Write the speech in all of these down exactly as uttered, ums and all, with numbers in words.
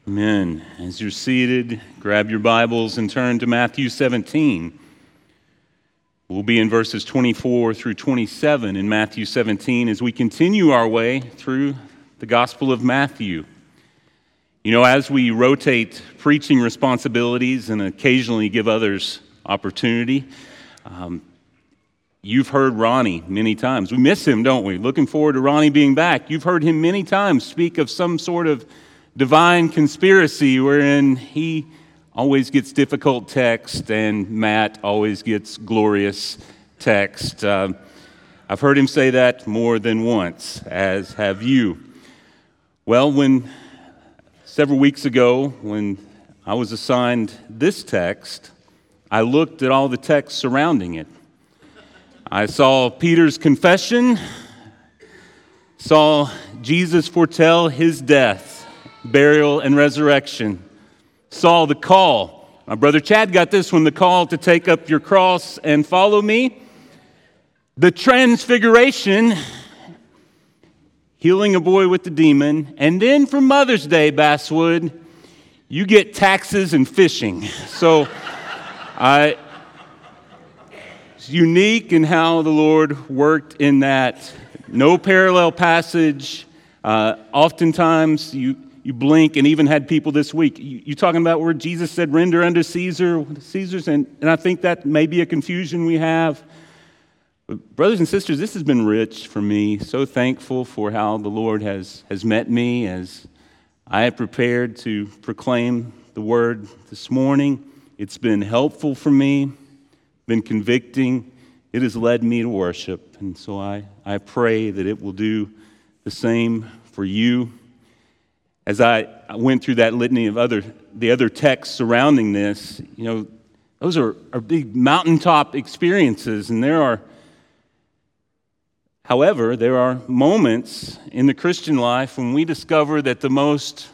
Amen. As you're seated, grab your Bibles and turn to Matthew seventeen. We'll be in verses twenty-four through twenty-seven in Matthew seventeen as we continue our way through the Gospel of Matthew. You know, as we rotate preaching responsibilities and occasionally give others opportunity, um, you've heard Ronnie many times. We miss him, don't we? Looking forward to Ronnie being back. You've heard him many times speak of some sort of divine conspiracy wherein he always gets difficult text and Matt always gets glorious text. Uh, I've heard him say that more than once, as have you. Well, when several weeks ago, when I was assigned this text, I looked at all the texts surrounding it. I saw Peter's confession, saw Jesus foretell his death, burial, and resurrection. Saw the call. My brother Chad got this one, the call to take up your cross and follow me. The transfiguration, healing a boy with the demon. And then for Mother's Day, Basswood, you get taxes and fishing. So I, it's unique in how the Lord worked in that. No parallel passage. Uh, oftentimes you You blink, and even had people this week. You, you talking about where Jesus said, render unto Caesar, Caesar's, and, and I think that may be a confusion we have. But brothers and sisters, this has been rich for me. So thankful for how the Lord has, has met me as I have prepared to proclaim the word this morning. It's been helpful for me, been convicting. It has led me to worship. And so I, I pray that it will do the same for you. As I went through that litany of other, the other texts surrounding this, you know, those are, are big mountaintop experiences. And there are, however, there are moments in the Christian life when we discover that the most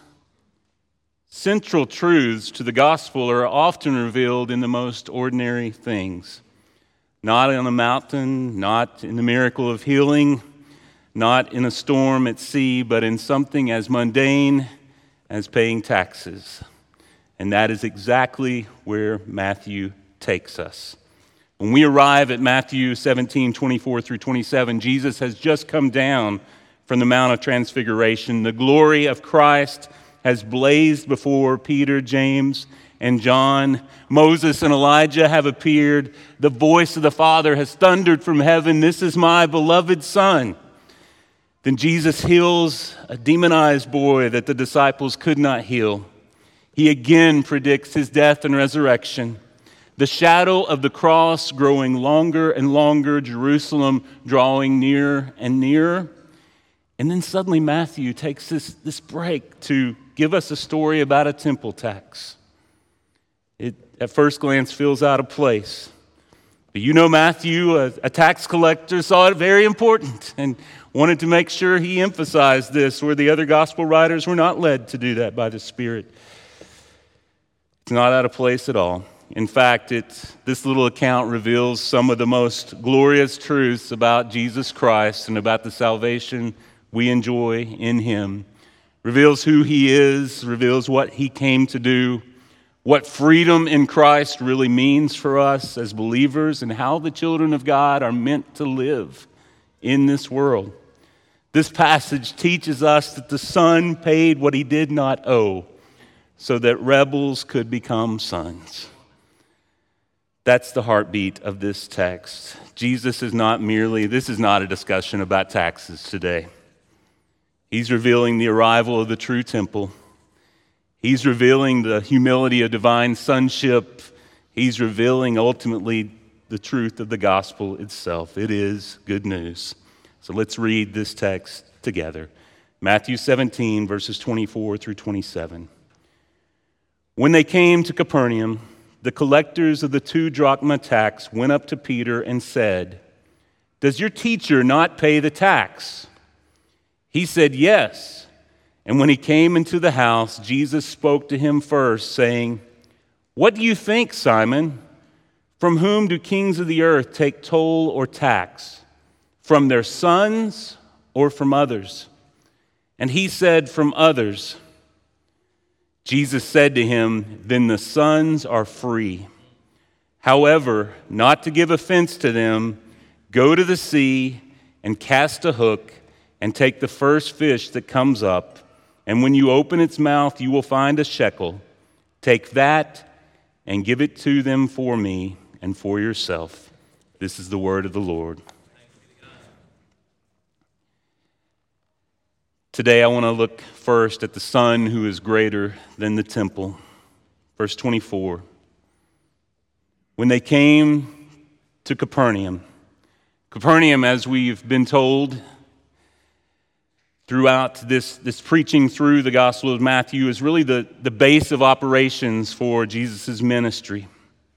central truths to the gospel are often revealed in the most ordinary things. Not on a mountain, not in the miracle of healing, not in a storm at sea, but in something as mundane as paying taxes. And that is exactly where Matthew takes us. When we arrive at Matthew seventeen, twenty-four through twenty-seven, Jesus has just come down from the Mount of Transfiguration. The glory of Christ has blazed before Peter, James, and John. Moses and Elijah have appeared. The voice of the Father has thundered from heaven, "This is my beloved Son." Then Jesus heals a demonized boy that the disciples could not heal. He again predicts his death and resurrection. The shadow of the cross growing longer and longer, Jerusalem drawing nearer and nearer. And then suddenly Matthew takes this, this break to give us a story about a temple tax. It, at first glance, feels out of place. But you know Matthew, a, a tax collector, saw it very important and wanted to make sure he emphasized this, where the other gospel writers were not led to do that by the Spirit. It's not out of place at all. In fact, it's, this little account reveals some of the most glorious truths about Jesus Christ and about the salvation we enjoy in Him. Reveals who He is, reveals what He came to do, what freedom in Christ really means for us as believers, and how the children of God are meant to live in this world. This passage teaches us that the Son paid what He did not owe so that rebels could become sons. That's the heartbeat of this text. Jesus is not merely, this is not a discussion about taxes today. He's revealing the arrival of the true temple. He's revealing the humility of divine sonship. He's revealing ultimately the truth of the gospel itself. It is good news. So let's read this text together. Matthew seventeen, verses twenty-four through twenty-seven. When they came to Capernaum, the collectors of the two drachma tax went up to Peter and said, "Does your teacher not pay the tax?" He said, "Yes." And when he came into the house, Jesus spoke to him first, saying, "What do you think, Simon? From whom do kings of the earth take toll or tax? From their sons or from others?" And he said, "From others." Jesus said to him, "Then the sons are free. However, not to give offense to them, go to the sea and cast a hook and take the first fish that comes up. And when you open its mouth, you will find a shekel. Take that and give it to them for me and for yourself." This is the word of the Lord. Today I want to look first at the Son who is greater than the temple. Verse twenty-four. When they came to Capernaum, Capernaum, as we've been told throughout this, this preaching through the Gospel of Matthew, is really the, the base of operations for Jesus' ministry.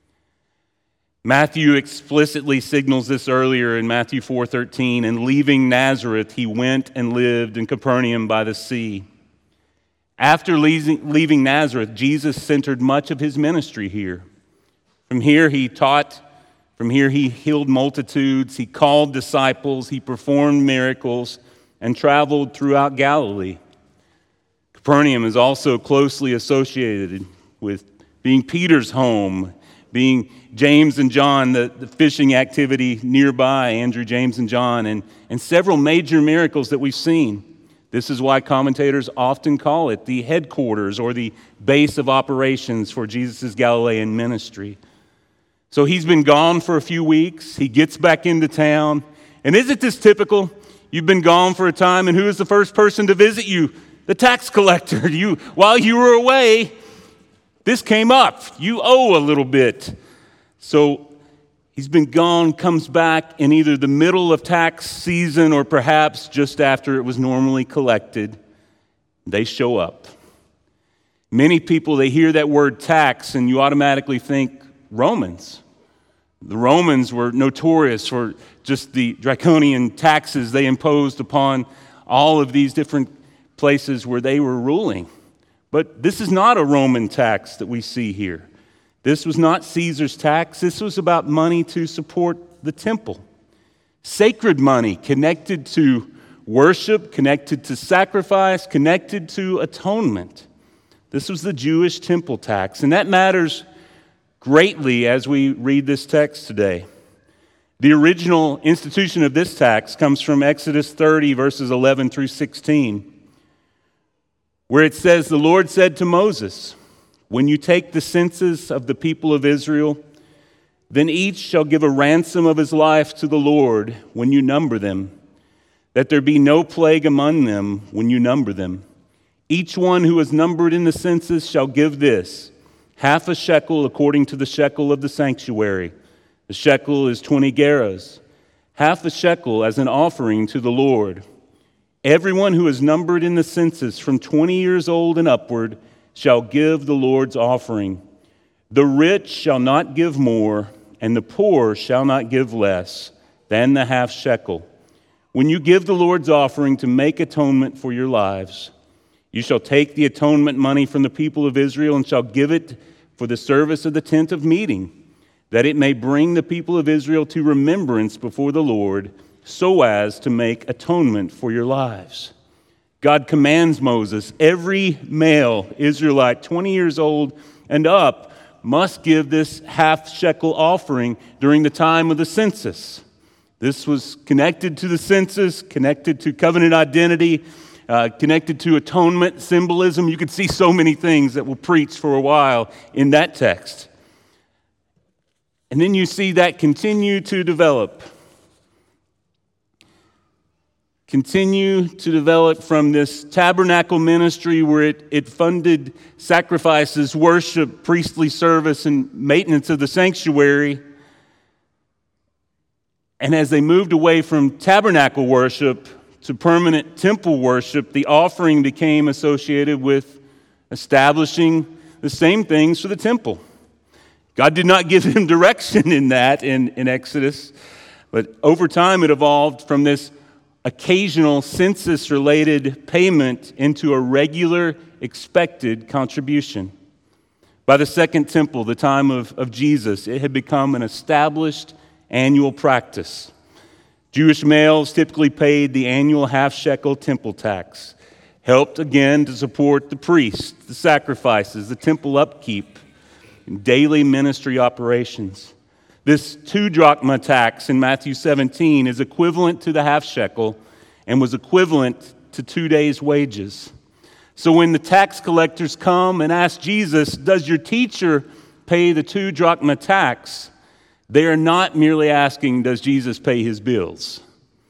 Matthew explicitly signals this earlier in Matthew four thirteen, and leaving Nazareth, he went and lived in Capernaum by the sea. After leaving Nazareth, Jesus centered much of his ministry here. From here he taught, from here he healed multitudes, he called disciples, he performed miracles, and traveled throughout Galilee. Capernaum is also closely associated with being Peter's home, being James and John, the, the fishing activity nearby, Andrew, James, and John, and, and several major miracles that we've seen. This is why commentators often call it the headquarters or the base of operations for Jesus' Galilean ministry. So he's been gone for a few weeks. He gets back into town. And isn't this typical? You've been gone for a time, and who is the first person to visit you? The tax collector. You, while you were away, this came up. You owe a little bit. So he's been gone, comes back in either the middle of tax season or perhaps just after it was normally collected. They show up. Many people, they hear that word tax, and you automatically think Romans. The Romans were notorious for just the draconian taxes they imposed upon all of these different places where they were ruling. But this is not a Roman tax that we see here. This was not Caesar's tax. This was about money to support the temple. Sacred money connected to worship, connected to sacrifice, connected to atonement. This was the Jewish temple tax, and that matters greatly as we read this text today. The original institution of this tax comes from Exodus thirty, verses eleven through sixteen. Where it says, "The Lord said to Moses, when you take the census of the people of Israel, then each shall give a ransom of his life to the Lord when you number them, that there be no plague among them when you number them. Each one who is numbered in the census shall give this, half a shekel according to the shekel of the sanctuary. The shekel is twenty gerahs, half a shekel as an offering to the Lord. Everyone who is numbered in the census from twenty years old and upward shall give the Lord's offering. The rich shall not give more, and the poor shall not give less than the half shekel. When you give the Lord's offering to make atonement for your lives, you shall take the atonement money from the people of Israel and shall give it for the service of the tent of meeting, that it may bring the people of Israel to remembrance before the Lord, so as to make atonement for your lives." God commands Moses, every male Israelite twenty years old and up must give this half shekel offering during the time of the census. This was connected to the census, connected to covenant identity, uh, connected to atonement symbolism. You could see so many things that we'll preach for a while in that text. And then you see that continue to develop. Continue to develop from this tabernacle ministry where it, it funded sacrifices, worship, priestly service, and maintenance of the sanctuary. And as they moved away from tabernacle worship to permanent temple worship, the offering became associated with establishing the same things for the temple. God did not give him direction in that in, in Exodus, but over time it evolved from this occasional census-related payment into a regular, expected contribution. By the Second Temple, the time of, of Jesus, it had become an established annual practice. Jewish males typically paid the annual half-shekel temple tax. helped again to support the priests, the sacrifices, the temple upkeep, and daily ministry operations. This two drachma tax in Matthew seventeen is equivalent to the half shekel and was equivalent to two days' wages. So when the tax collectors come and ask Jesus, does your teacher pay the two drachma tax? They are not merely asking, does Jesus pay his bills?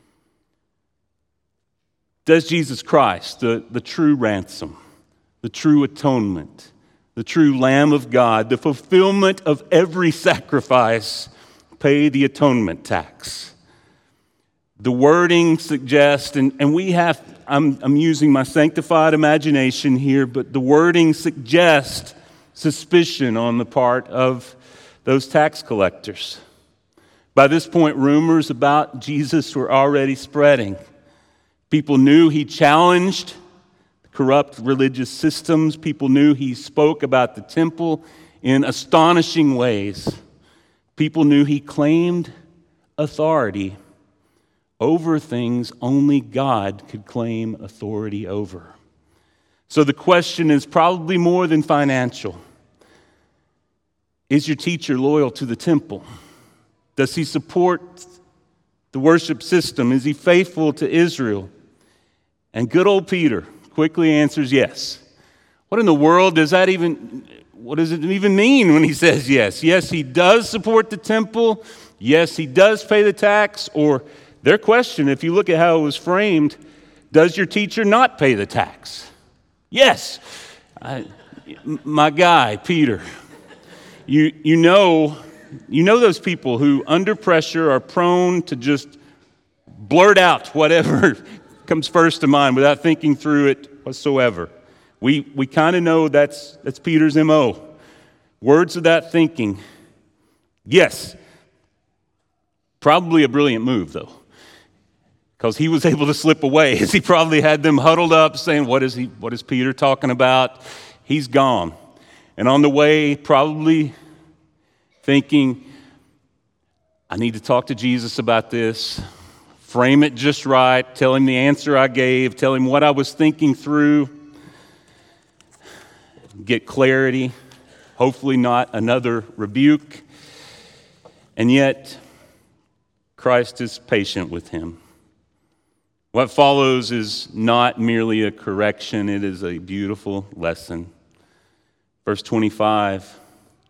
Does Jesus Christ, the, the true ransom, the true atonement, the true Lamb of God, the fulfillment of every sacrifice, pay the atonement tax? The wording suggests, and, and we have, I'm, I'm using my sanctified imagination here, but the wording suggests suspicion on the part of those tax collectors. By this point, rumors about Jesus were already spreading. People knew he challenged corrupt religious systems. People knew he spoke about the temple in astonishing ways. People knew he claimed authority over things only God could claim authority over. So the question is probably more than financial. Is your teacher loyal to the temple? Does he support the worship system? Is he faithful to Israel? And good old Peter quickly answers yes. What in the world does that even, what does it even mean when he says yes? Yes, he does support the temple. Yes, he does pay the tax. Or their question, if you look at how it was framed, does your teacher not pay the tax? Yes. I, my guy, Peter, you, you know, you know those people who under pressure are prone to just blurt out whatever comes first to mind without thinking through it whatsoever. We we kind of know that's that's Peter's M O. Words of that thinking. Yes. Probably a brilliant move, though, because he was able to slip away as he probably had them huddled up saying, what is he? What is Peter talking about? He's gone. And on the way, probably thinking, I need to talk to Jesus about this. Frame it just right, tell him the answer I gave, tell him what I was thinking through, get clarity, hopefully not another rebuke. And yet, Christ is patient with him. What follows is not merely a correction, it is a beautiful lesson. Verse twenty-five,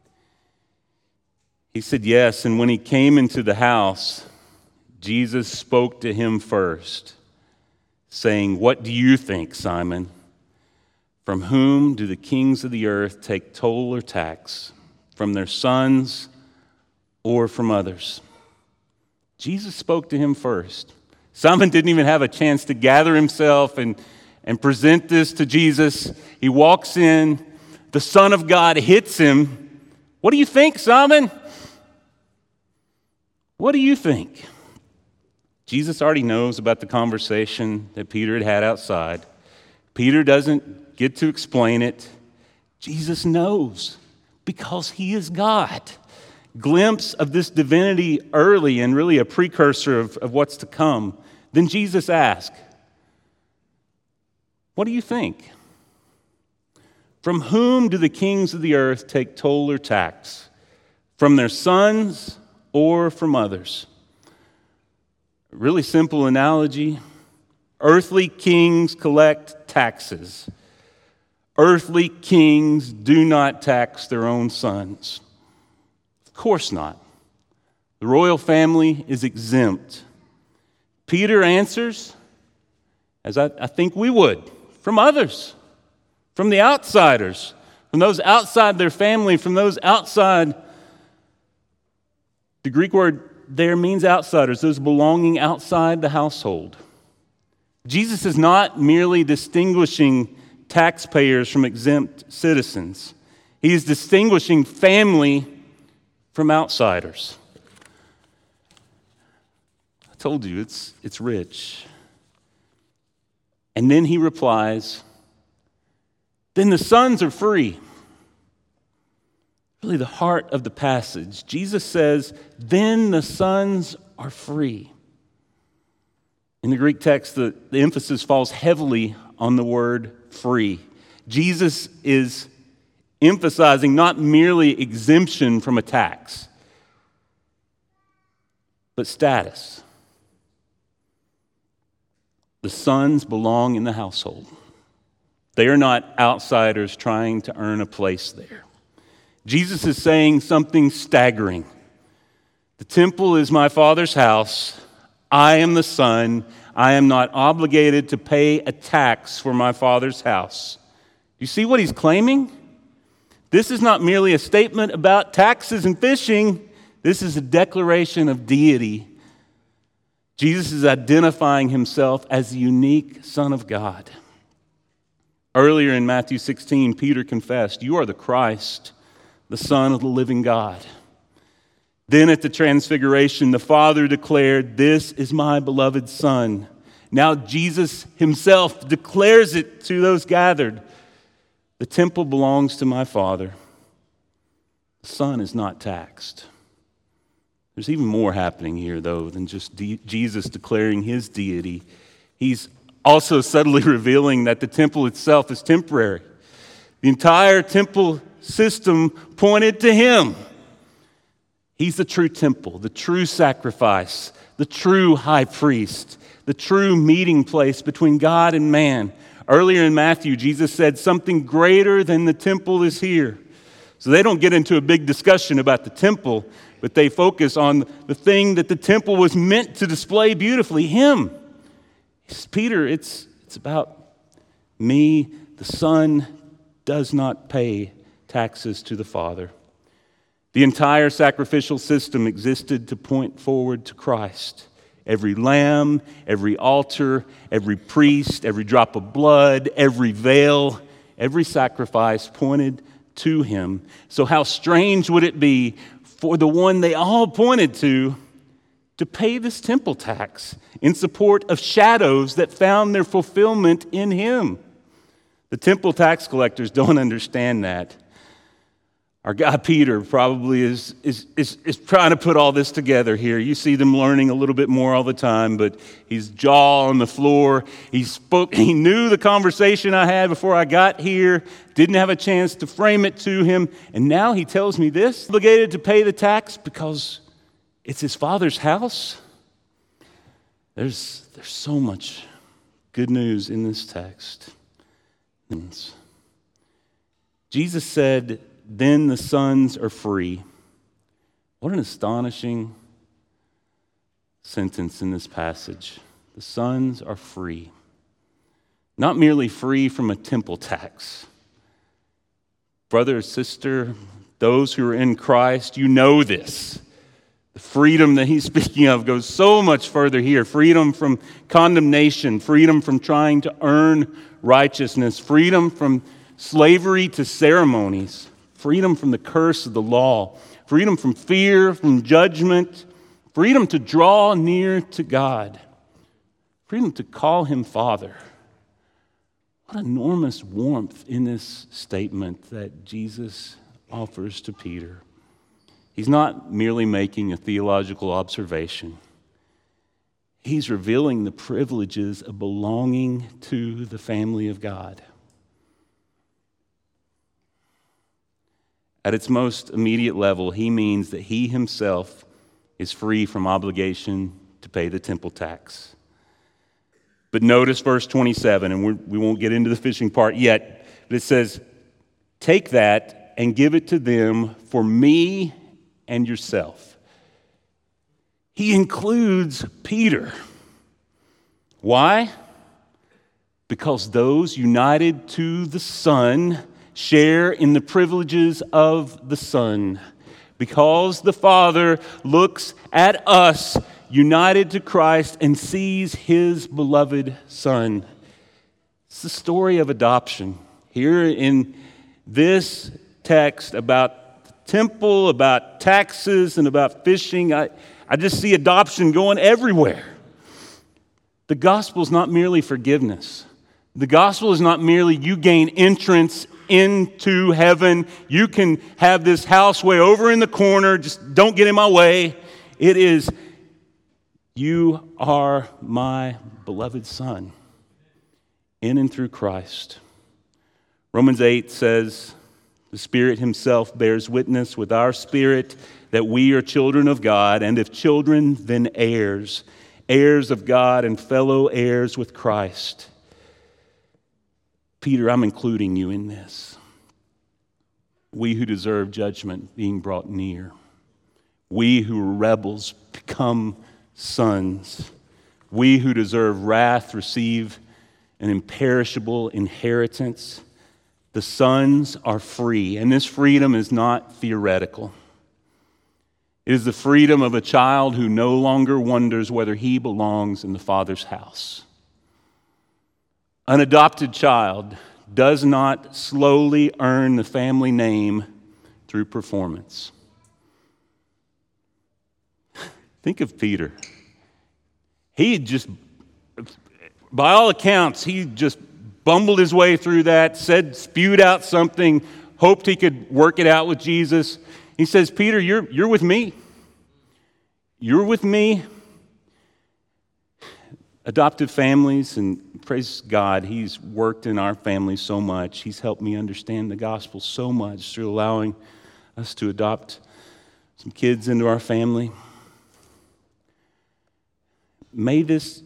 he said yes, and when he came into the house, Jesus spoke to him first, saying, what do you think, Simon? From whom do the kings of the earth take toll or tax? From their sons or from others? Jesus spoke to him first. Simon didn't even have a chance to gather himself and, and present this to Jesus. He walks in, the Son of God hits him. What do you think, Simon? What do you think? Jesus already knows about the conversation that Peter had had outside. Peter doesn't get to explain it. Jesus knows because he is God. Glimpse of this divinity early and really a precursor of, of what's to come. Then Jesus asked, what do you think? From whom do the kings of the earth take toll or tax? From their sons or from others? Really simple analogy. Earthly kings collect taxes. Earthly kings do not tax their own sons. Of course not. The royal family is exempt. Peter answers, as I, I think we would, from others, from the outsiders, from those outside their family, from those outside. The Greek word there means outsiders, those belonging outside the household. Jesus is not merely distinguishing taxpayers from exempt citizens. He is distinguishing family from outsiders. I told you, it's, it's rich. And then he replies, then the sons are free. Really the heart of the passage. Jesus says, then the sons are free. In the Greek text, the, the emphasis falls heavily on the word free. Jesus is emphasizing not merely exemption from a tax, but status. The sons belong in the household. They are not outsiders trying to earn a place there. Jesus is saying something staggering. The temple is my Father's house. I am the Son. I am not obligated to pay a tax for my Father's house. You see what he's claiming? This is not merely a statement about taxes and fishing. This is a declaration of deity. Jesus is identifying himself as the unique Son of God. Earlier in Matthew sixteen, Peter confessed, "You are the Christ, the Son of the living God." Then at the Transfiguration, the Father declared, "This is my beloved Son." Now Jesus himself declares it to those gathered. The temple belongs to my Father. The Son is not taxed. There's even more happening here, though, than just de- Jesus declaring his deity. He's also subtly revealing that the temple itself is temporary. The entire temple system pointed to him. He's the true temple, the true sacrifice, the true high priest, the true meeting place between God and man. Earlier in Matthew, Jesus said something greater than the temple is here. So they don't get into a big discussion about the temple, but they focus on the thing that the temple was meant to display beautifully, him. Peter, it's, it's about me. The Son does not pay taxes to the Father. The entire sacrificial system existed to point forward to Christ. Every lamb, every altar, every priest, every drop of blood, every veil, every sacrifice pointed to him. So how strange would it be for the one they all pointed to to pay this temple tax in support of shadows that found their fulfillment in him? The temple tax collectors don't understand that. Our guy Peter probably is, is, is, is trying to put all this together here. You see them learning a little bit more all the time, but he's jaw on the floor. He spoke, he knew the conversation I had before I got here, didn't have a chance to frame it to him, and now he tells me this, obligated to pay the tax because it's his Father's house. There's, there's so much good news in this text. Jesus said, "Then the sons are free." What an astonishing sentence in this passage. The sons are free. Not merely free from a temple tax. Brother or sister, those who are in Christ, you know this. The freedom that he's speaking of goes so much further here. Freedom from condemnation, freedom from trying to earn righteousness, freedom from slavery to ceremonies, freedom from the curse of the law, freedom from fear, from judgment, freedom to draw near to God, freedom to call him Father. What enormous warmth in this statement that Jesus offers to Peter. He's not merely making a theological observation. He's revealing the privileges of belonging to the family of God. At its most immediate level, he means that he himself is free from obligation to pay the temple tax. But notice verse twenty-seven, and we're, we won't get into the fishing part yet, but it says, "Take that and give it to them for me and yourself." He includes Peter. Why? Because those united to the Son share in the privileges of the Son. Because the Father looks at us united to Christ and sees his beloved Son. It's the story of adoption. Here in this text about the temple, about taxes, and about fishing, I, I just see adoption going everywhere. The gospel is not merely forgiveness. The gospel is not merely you gain entrance into heaven. You can have this house way over in the corner. Just don't get in my way. It is, you are my beloved Son. in and through Christ. Romans eight says, the Spirit himself bears witness with our spirit that we are children of God, and if children, then heirs, heirs of God and fellow heirs with Christ. Peter, I'm including you in this. We who deserve judgment being brought near. We who are rebels become sons. We who deserve wrath receive an imperishable inheritance. The sons are free, and this freedom is not theoretical. It is the freedom of a child who no longer wonders whether he belongs in the Father's house. An adopted child does not slowly earn the family name through performance. Think of Peter. He just, by all accounts, he just bumbled his way through that, said, spewed out something, hoped he could work it out with Jesus. He says, Peter, you're, you're with me. You're with me. Adoptive families, and praise God, he's worked in our family so much. He's helped me understand the gospel so much through allowing us to adopt some kids into our family. May this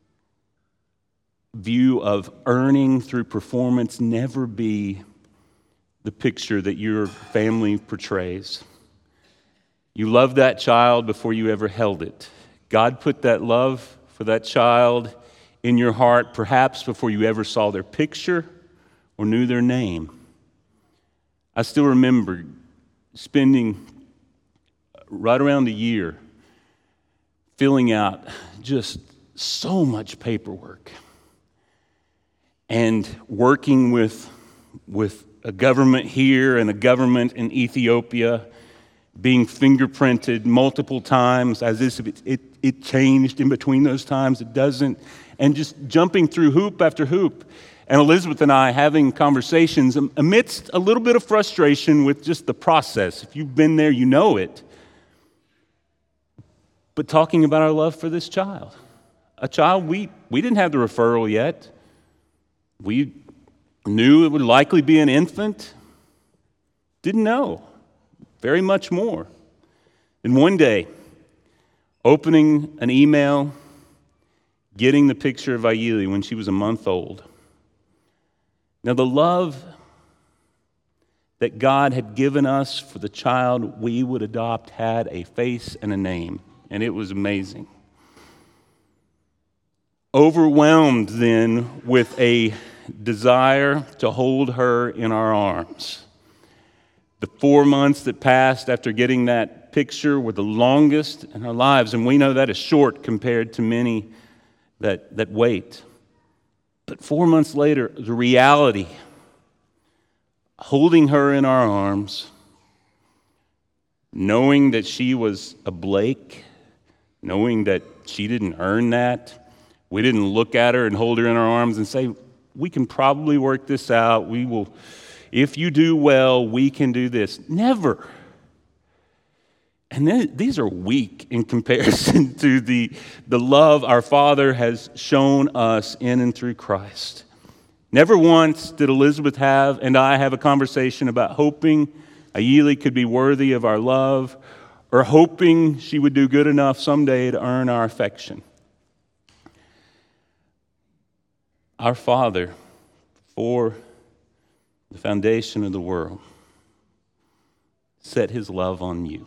view of earning through performance never be the picture that your family portrays. You loved that child before you ever held it. God put that love for that child in your heart, perhaps before you ever saw their picture or knew their name. I still remember spending right around a year filling out just so much paperwork and working with, with a government here and a government in Ethiopia, being fingerprinted multiple times as if it, it, it changed in between those times. It doesn't. And just jumping through hoop after hoop. And Elizabeth and I having conversations amidst a little bit of frustration with just the process. If you've been there, you know it. But talking about our love for this child. A child, we, we didn't have the referral yet. We knew it would likely be an infant. Didn't know. Very much more. And one day, opening an email, getting the picture of Ayili when she was a month old. Now, the love that God had given us for the child we would adopt had a face and a name, and it was amazing. Overwhelmed then with a desire to hold her in our arms. The four months that passed after getting that picture were the longest in our lives, and we know that is short compared to many that, that wait. But four months later, the reality, holding her in our arms, knowing that she was a Blake, knowing that she didn't earn that, we didn't look at her and hold her in our arms and say, we can probably work this out, we will... If you do well, we can do this. Never. And then, these are weak in comparison to the, the love our Father has shown us in and through Christ. Never once did Elizabeth have and I have a conversation about hoping Ayili could be worthy of our love or hoping she would do good enough someday to earn our affection. Our Father, for the foundation of the world, set his love on you.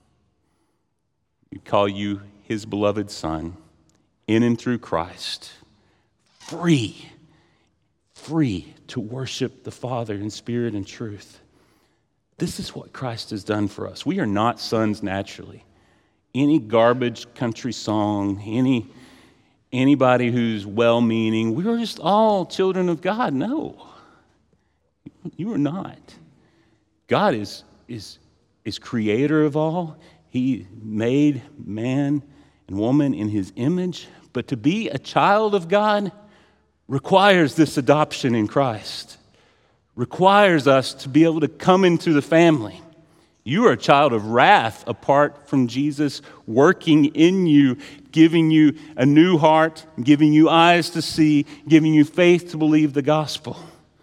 We call you his beloved Son, in and through Christ, free, free to worship the Father in spirit and truth. This is what Christ has done for us. We are not sons naturally. Any garbage country song, any anybody who's well-meaning, we are just all children of God. No. You are not. God is, is, is creator of all. He made man and woman in his image. But to be a child of God requires this adoption in Christ. Requires us to be able to come into the family. You are a child of wrath apart from Jesus working in you, giving you a new heart, giving you eyes to see, giving you faith to believe the gospel.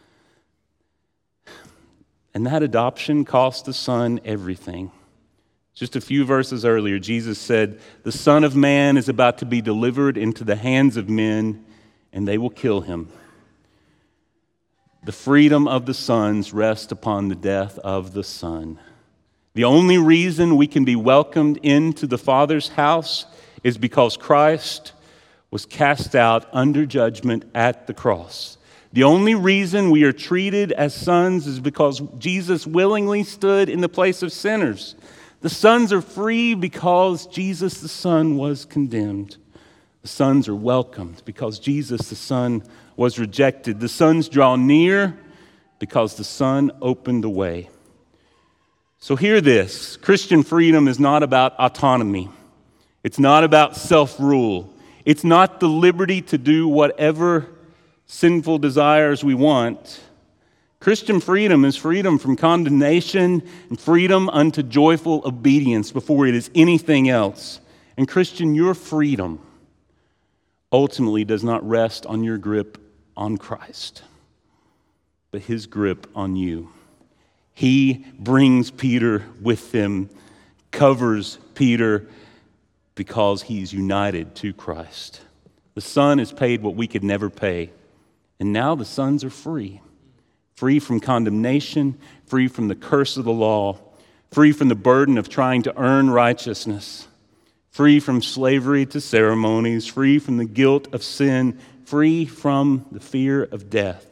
And that adoption cost the Son everything. Just a few verses earlier, Jesus said, "The Son of Man is about to be delivered into the hands of men, and they will kill him." The freedom of the sons rests upon the death of the Son. The only reason we can be welcomed into the Father's house is because Christ was cast out under judgment at the cross. The only reason we are treated as sons is because Jesus willingly stood in the place of sinners. The sons are free because Jesus the Son was condemned. The sons are welcomed because Jesus the Son was rejected. The sons draw near because the Son opened the way. So hear this. Christian freedom is not about autonomy. It's not about self-rule. It's not the liberty to do whatever sinful desires we want. Christian freedom is freedom from condemnation and freedom unto joyful obedience before it is anything else. And Christian, your freedom ultimately does not rest on your grip on Christ, but his grip on you. He brings Peter with him, covers Peter because he's united to Christ. The Son has paid what we could never pay. And now the sons are free. Free from condemnation, free from the curse of the law, free from the burden of trying to earn righteousness, free from slavery to ceremonies, free from the guilt of sin, free from the fear of death.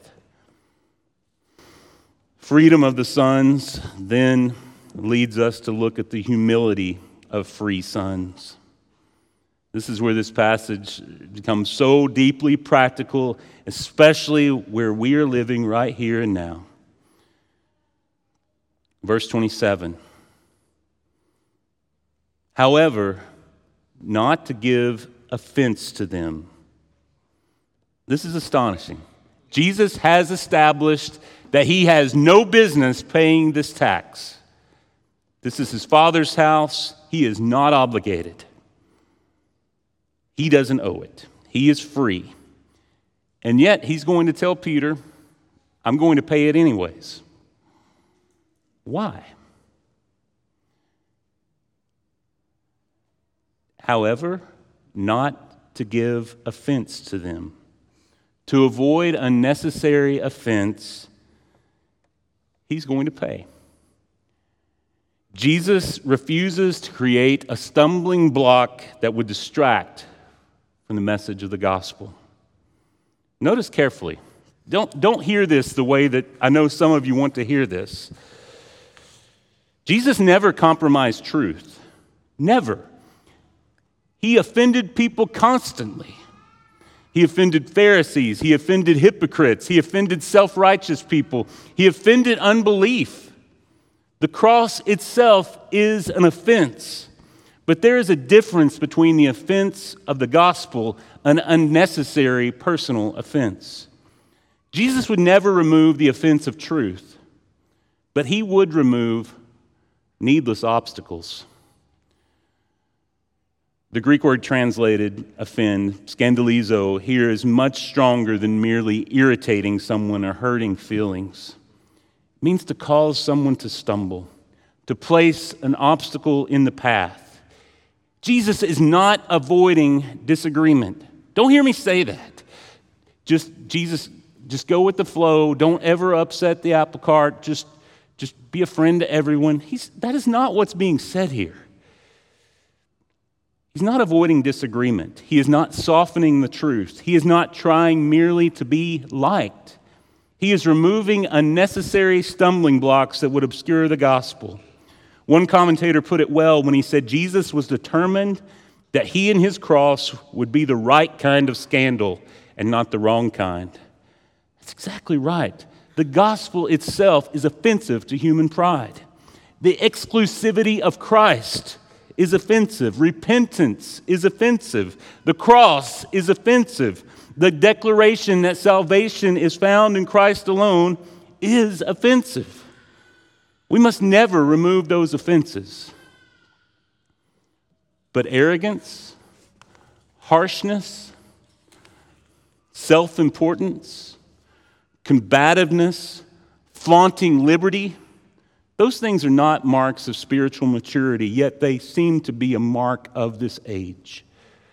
Freedom of the sons then leads us to look at the humility of free sons. This is where this passage becomes so deeply practical, especially where we are living right here and now. Verse twenty-seven. However, not to give offense to them. This is astonishing. Jesus has established that he has no business paying this tax. This is his Father's house. He is not obligated. He doesn't owe it. He is free. And yet he's going to tell Peter, I'm going to pay it anyways. Why? However, not to give offense to them. To avoid unnecessary offense, he's going to pay. Jesus refuses to create a stumbling block that would distract from the message of the gospel. Notice carefully. Don't, don't hear this the way that I know some of you want to hear this. Jesus never compromised truth. Never. He offended people constantly. He offended Pharisees. He offended hypocrites. He offended self-righteous people. He offended unbelief. The cross itself is an offense. But there is a difference between the offense of the gospel and an unnecessary personal offense. Jesus would never remove the offense of truth, but he would remove needless obstacles. The Greek word translated offend, scandalizo, here is much stronger than merely irritating someone or hurting feelings. It means to cause someone to stumble, to place an obstacle in the path. Jesus is not avoiding disagreement. Don't hear me say that. Just, Jesus, just go with the flow. Don't ever upset the apple cart. Just, just be a friend to everyone. He's, that is not what's being said here. He's not avoiding disagreement. He is not softening the truth. He is not trying merely to be liked. He is removing unnecessary stumbling blocks that would obscure the gospel. One commentator put it well when he said Jesus was determined that he and his cross would be the right kind of scandal and not the wrong kind. That's exactly right. The gospel itself is offensive to human pride. The exclusivity of Christ is offensive. Repentance is offensive. The cross is offensive. The declaration that salvation is found in Christ alone is offensive. We must never remove those offenses. But arrogance, harshness, self-importance, combativeness, flaunting liberty, those things are not marks of spiritual maturity, yet they seem to be a mark of this age.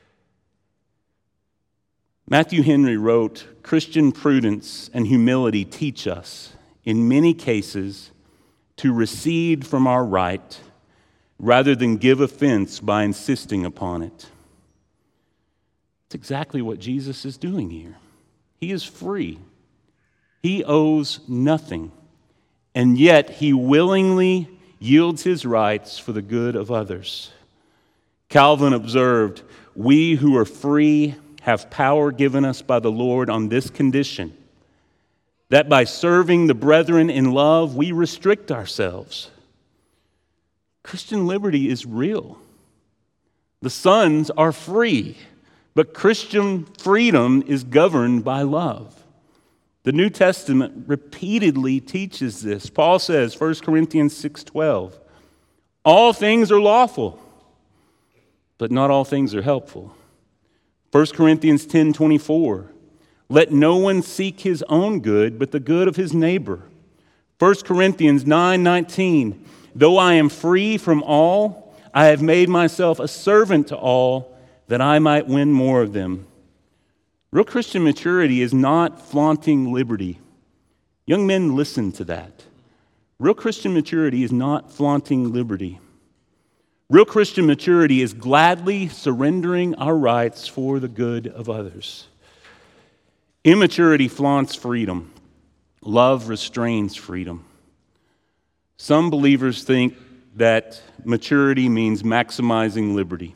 Matthew Henry wrote, "Christian prudence and humility teach us, in many cases, to recede from our right rather than give offense by insisting upon it." It's exactly what Jesus is doing here. He is free. He owes nothing. And yet he willingly yields his rights for the good of others. Calvin observed, "We who are free have power given us by the Lord on this condition, that by serving the brethren in love, we restrict ourselves." Christian liberty is real. The sons are free, but Christian freedom is governed by love. The New Testament repeatedly teaches this. Paul says, First Corinthians six twelve, "All things are lawful, but not all things are helpful." First Corinthians ten twenty-four, "Let no one seek his own good, but the good of his neighbor." First Corinthians nine nineteen, "Though I am free from all, I have made myself a servant to all, that I might win more of them." Real Christian maturity is not flaunting liberty. Young men, listen to that. Real Christian maturity is not flaunting liberty. Real Christian maturity is gladly surrendering our rights for the good of others. Immaturity flaunts freedom. Love restrains freedom. Some believers think that maturity means maximizing liberty.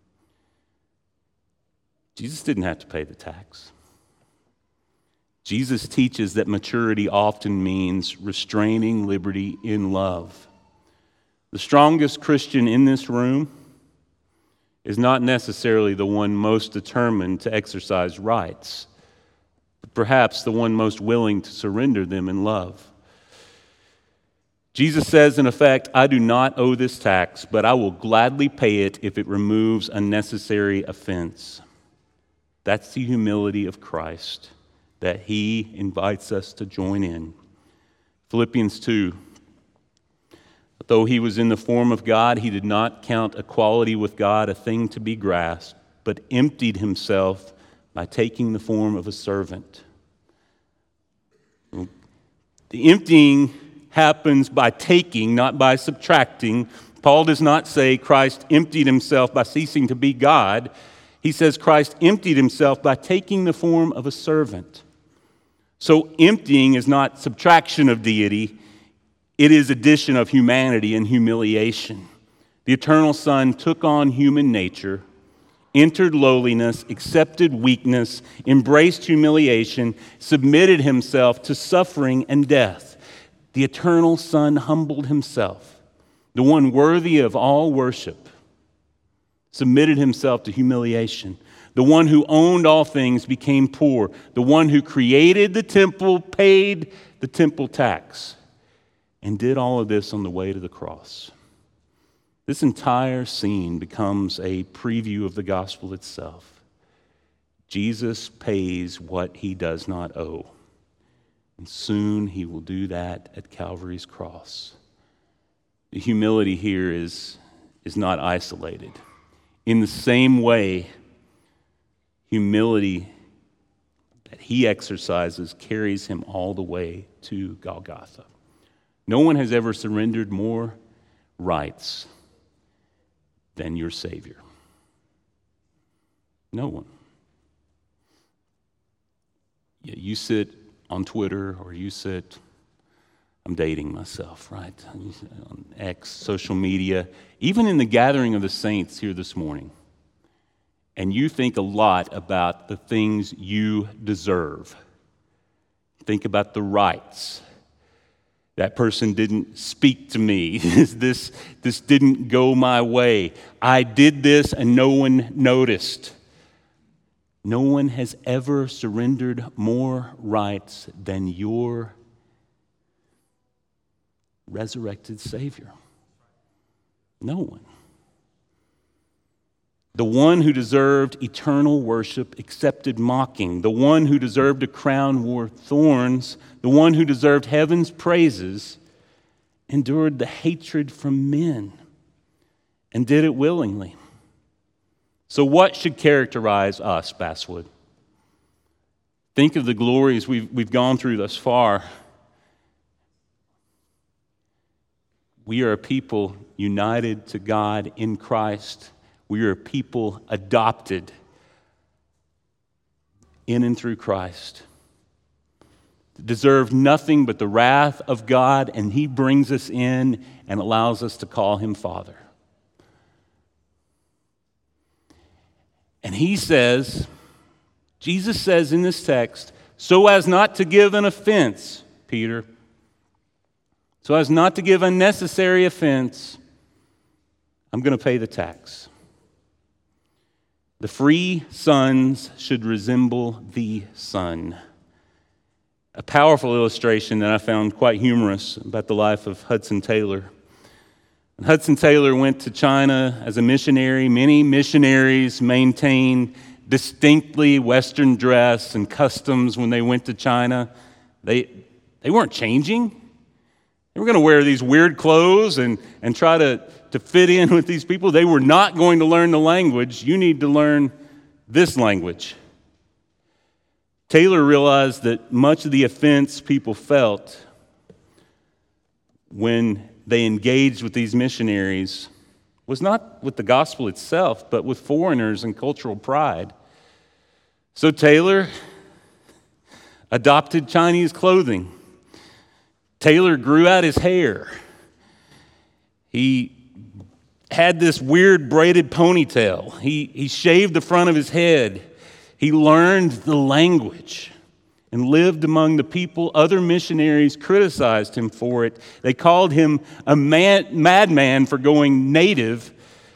Jesus didn't have to pay the tax. Jesus teaches that maturity often means restraining liberty in love. The strongest Christian in this room is not necessarily the one most determined to exercise rights, but perhaps the one most willing to surrender them in love. Jesus says, in effect, "I do not owe this tax, but I will gladly pay it if it removes unnecessary offense." That's the humility of Christ that he invites us to join in. Philippians two, "Though he was in the form of God, he did not count equality with God a thing to be grasped, but emptied himself by taking the form of a servant." The emptying happens by taking, not by subtracting. Paul does not say Christ emptied himself by ceasing to be God. He says Christ emptied himself by taking the form of a servant. So emptying is not subtraction of deity. It is addition of humanity and humiliation. The eternal Son took on human nature, entered lowliness, accepted weakness, embraced humiliation, submitted himself to suffering and death. The eternal Son humbled himself, the one worthy of all worship, submitted himself to humiliation. The one who owned all things became poor. The one who created the temple paid the temple tax and did all of this on the way to the cross. This entire scene becomes a preview of the gospel itself. Jesus pays what he does not owe, and soon he will do that at Calvary's cross. The humility here is, is not isolated. In the same way, humility that he exercises carries him all the way to Golgotha. No one has ever surrendered more rights than your Savior. No one. Yeah, you sit on Twitter or you sit, I'm dating myself, right? On X, social media, even in the gathering of the saints here this morning, and you think a lot about the things you deserve. Think about the rights. That person didn't speak to me. this, this didn't go my way. I did this and no one noticed. No one has ever surrendered more rights than your resurrected Savior? No one. The one who deserved eternal worship accepted mocking. The one who deserved a crown wore thorns. The one who deserved heaven's praises endured the hatred from men and did it willingly. So what should characterize us, Basswood? Think of the glories we've, we've gone through thus far. We are a people united to God in Christ. We are a people adopted in and through Christ. Deserve nothing but the wrath of God, and He brings us in and allows us to call Him Father. And He says, Jesus says in this text, so as not to give an offense, Peter, so as not to give unnecessary offense, I'm going to pay the tax. The free sons should resemble the Son. A powerful illustration that I found quite humorous about the life of Hudson Taylor. When Hudson Taylor went to China as a missionary, many missionaries maintained distinctly Western dress and customs when they went to China. They, they weren't changing. They were going to wear these weird clothes and, and try to, to fit in with these people. They were not going to learn the language. You need to learn this language. Taylor realized that much of the offense people felt when they engaged with these missionaries was not with the gospel itself, but with foreigners and cultural pride. So Taylor adopted Chinese clothing. Taylor grew out his hair. He had this weird braided ponytail. He, he shaved the front of his head. He learned the language and lived among the people. Other missionaries criticized him for it. They called him a man, madman for going native.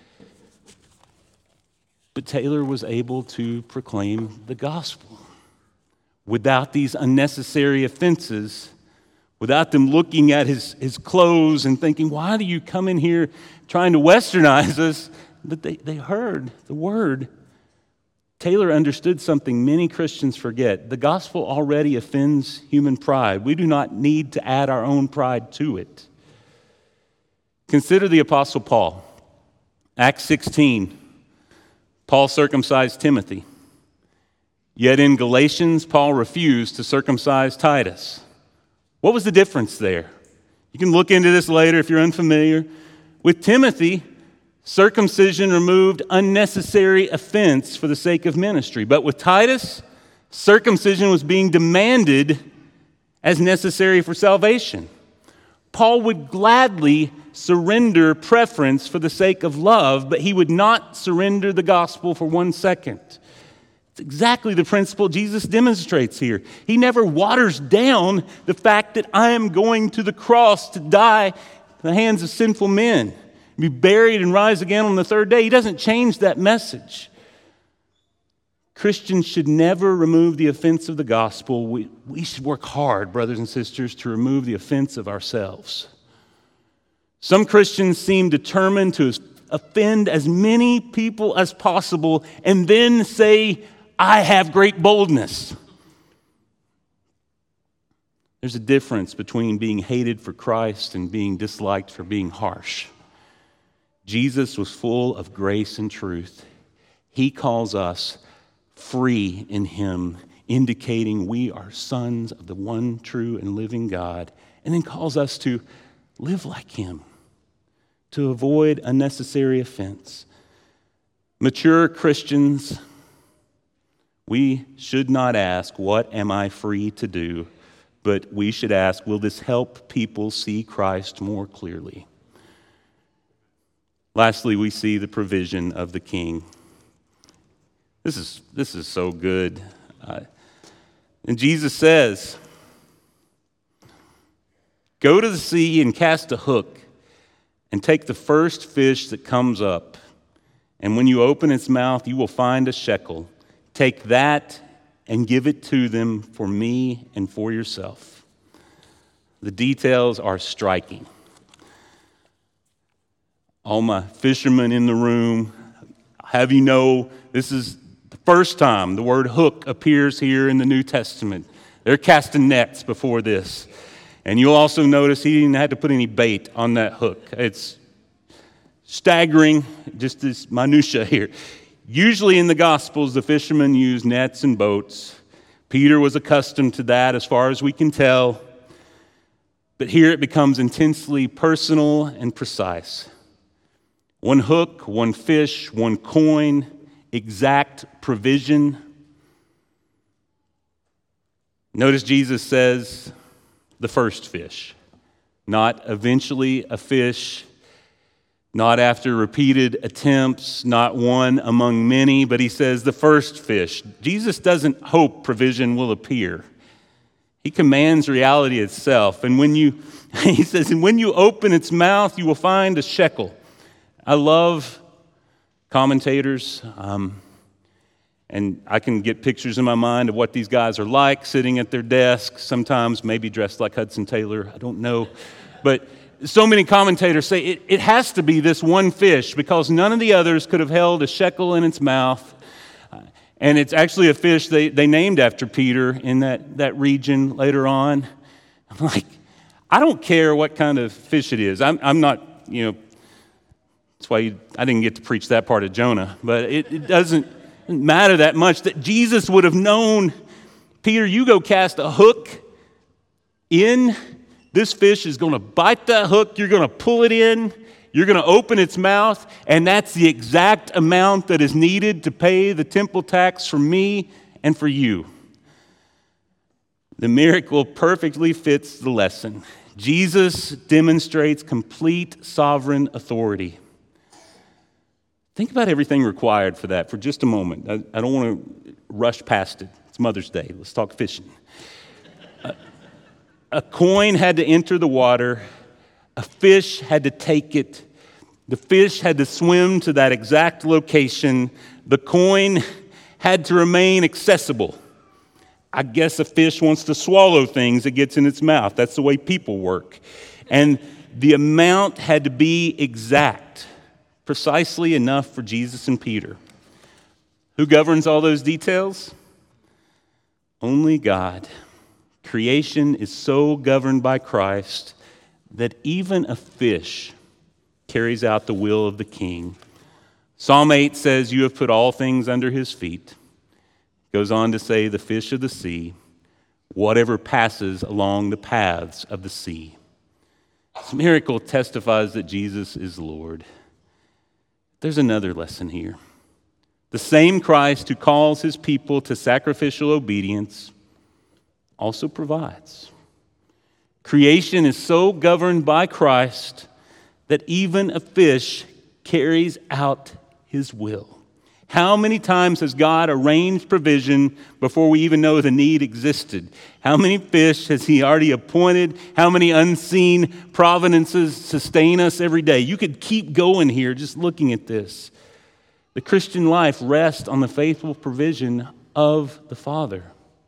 But Taylor was able to proclaim the gospel without these unnecessary offenses, without them looking at his, his clothes and thinking, why do you come in here trying to westernize us? But they, they heard the word. Taylor understood something many Christians forget. The gospel already offends human pride. We do not need to add our own pride to it. Consider the Apostle Paul. Acts sixteen, Paul circumcised Timothy. Yet in Galatians, Paul refused to circumcise Titus. What was the difference there? You can look into this later if you're unfamiliar. With Timothy, circumcision removed unnecessary offense for the sake of ministry. But with Titus, circumcision was being demanded as necessary for salvation. Paul would gladly surrender preference for the sake of love, but he would not surrender the gospel for one second. It's exactly the principle Jesus demonstrates here. He never waters down the fact that I am going to the cross to die in the hands of sinful men, be buried and rise again on the third day. He doesn't change that message. Christians should never remove the offense of the gospel. We, we should work hard, brothers and sisters, to remove the offense of ourselves. Some Christians seem determined to offend as many people as possible and then say, I have great boldness. There's a difference between being hated for Christ and being disliked for being harsh. Jesus was full of grace and truth. He calls us free in Him, indicating we are sons of the one true and living God, and then calls us to live like Him, to avoid unnecessary offense. Mature Christians, we should not ask, what am I free to do? But we should ask, will this help people see Christ more clearly? Lastly, we see the provision of the King. This is, this is so good. Uh, and Jesus says, go to the sea and cast a hook and take the first fish that comes up. And when you open its mouth, you will find a shekel. Take that and give it to them for me and for yourself. The details are striking. All my fishermen in the room, have you know this is the first time the word hook appears here in the New Testament. They're casting nets before this. And you'll also notice he didn't have to put any bait on that hook. It's staggering, just this minutia here. Usually in the Gospels, the fishermen use nets and boats. Peter was accustomed to that as far as we can tell. But here it becomes intensely personal and precise. One hook, one fish, one coin, exact provision. Notice Jesus says the first fish, not eventually a fish, not after repeated attempts, not one among many, but he says the first fish. Jesus doesn't hope provision will appear. He commands reality itself. And when you, he says, and when you open its mouth, you will find a shekel. I love commentators, um, and I can get pictures in my mind of what these guys are like, sitting at their desks, sometimes maybe dressed like Hudson Taylor, I don't know. But so many commentators say it, it has to be this one fish because none of the others could have held a shekel in its mouth. And it's actually a fish they, they named after Peter in that, that region later on. I'm like, I don't care what kind of fish it is. I'm, I'm not, you know, that's why you, I didn't get to preach that part of Jonah. But it, it doesn't matter that much that Jesus would have known, Peter, you go cast a hook in. This fish is going to bite that hook. You're going to pull it in. You're going to open its mouth. And that's the exact amount that is needed to pay the temple tax for me and for you. The miracle perfectly fits the lesson. Jesus demonstrates complete sovereign authority. Think about everything required for that for just a moment. I, I don't want to rush past it. It's Mother's Day. Let's talk fishing. A, a coin had to enter the water. A fish had to take it. The fish had to swim to that exact location. The coin had to remain accessible. I guess a fish wants to swallow things it gets in its mouth. That's the way people work. And the amount had to be exact, precisely enough for Jesus and Peter. Who governs all those details? Only God. Creation is so governed by Christ that even a fish carries out the will of the King. Psalm eight says, you have put all things under his feet. Goes on to say, the fish of the sea, whatever passes along the paths of the sea. This miracle testifies that Jesus is Lord. There's another lesson here. The same Christ who calls his people to sacrificial obedience also provides. Creation is so governed by Christ that even a fish carries out his will. How many times has God arranged provision before we even know the need existed? How many fish has he already appointed? How many unseen providences sustain us every day? You could keep going here just looking at this. The Christian life rests on the faithful provision of the Father.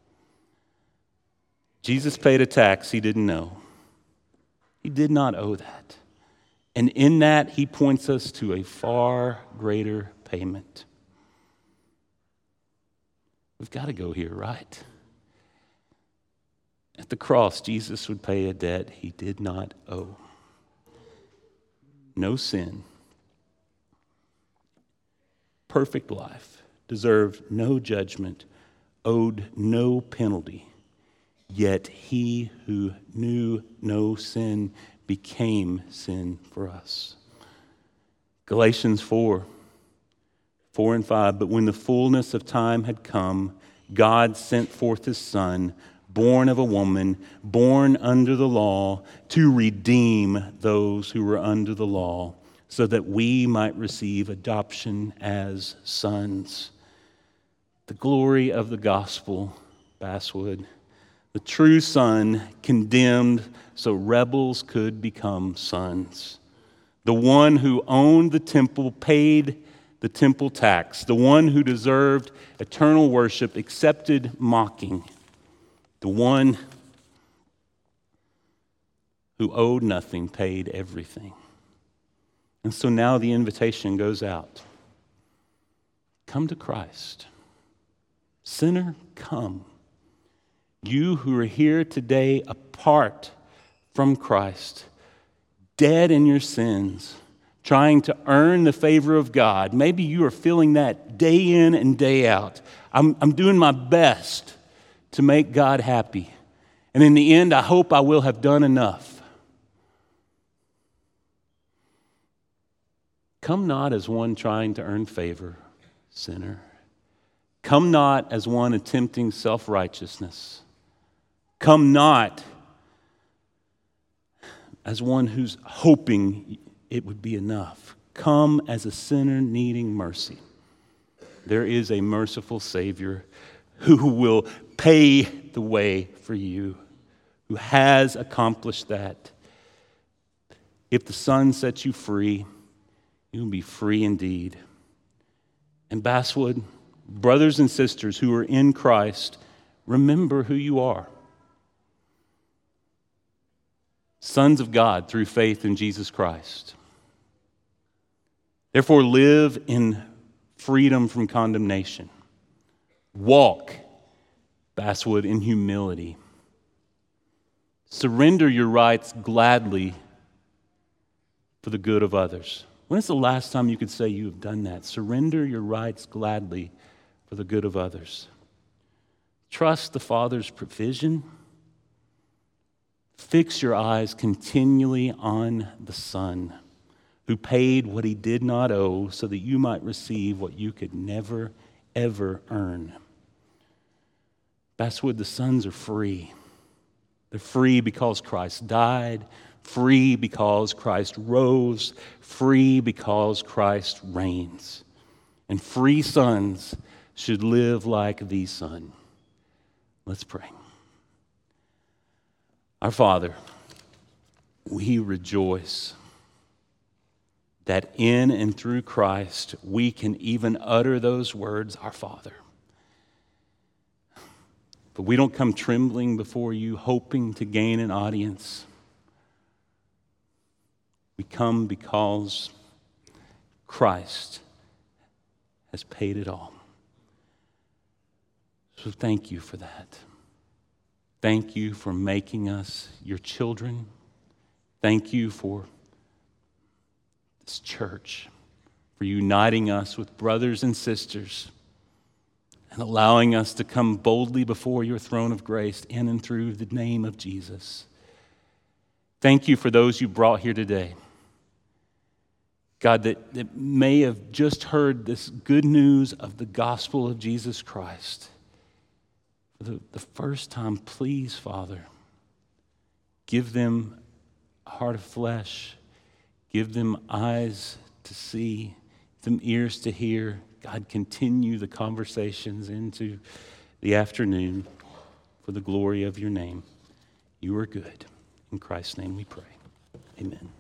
Jesus paid a tax he didn't know. He did not owe that. And in that, he points us to a far greater payment. We've got to go here, right? At the cross, Jesus would pay a debt he did not owe. No sin. Perfect life. Deserved no judgment. Owed no penalty. Yet he who knew no sin became sin for us. Galatians four, four and five. But when the fullness of time had come, God sent forth his Son, born of a woman, born under the law, to redeem those who were under the law, so that we might receive adoption as sons. The glory of the gospel, Basswood. The true son condemned so rebels could become sons. The one who owned the temple paid the temple tax. The one who deserved eternal worship accepted mocking. The one who owed nothing paid everything. And so now the invitation goes out. Come to Christ. Sinner, come. You who are here today apart from Christ, dead in your sins, trying to earn the favor of God. Maybe you are feeling that day in and day out. I'm, I'm doing my best to make God happy. And in the end, I hope I will have done enough. Come not as one trying to earn favor, sinner. Come not as one attempting self-righteousness. Come not as one who's hoping it would be enough. Come as a sinner needing mercy. There is a merciful Savior who will pay the way for you, who has accomplished that. If the Son sets you free, you will be free indeed. And Basswood, brothers and sisters who are in Christ, remember who you are. Sons of God through faith in Jesus Christ. Therefore, live in freedom from condemnation. Walk, Basswood, in humility. Surrender your rights gladly for the good of others. When is the last time you could say you have done that? Surrender your rights gladly for the good of others. Trust the Father's provision. Fix your eyes continually on the Son, who paid what he did not owe so that you might receive what you could never, ever earn. Basswood, the sons are free. They're free because Christ died, free because Christ rose, free because Christ reigns. And free sons should live like the Son. Let's pray. Our Father, we rejoice that in and through Christ we can even utter those words, our Father. But we don't come trembling before you, hoping to gain an audience. We come because Christ has paid it all. So thank you for that. Thank you for making us your children. Thank you for this church, for uniting us with brothers and sisters and allowing us to come boldly before your throne of grace in and through the name of Jesus. Thank you for those you brought here today. God, that, that may have just heard this good news of the gospel of Jesus Christ. For the, the first time, please, Father, give them a heart of flesh. Give them eyes to see, give them ears to hear. God, continue the conversations into the afternoon for the glory of your name. You are good. In Christ's name we pray. Amen.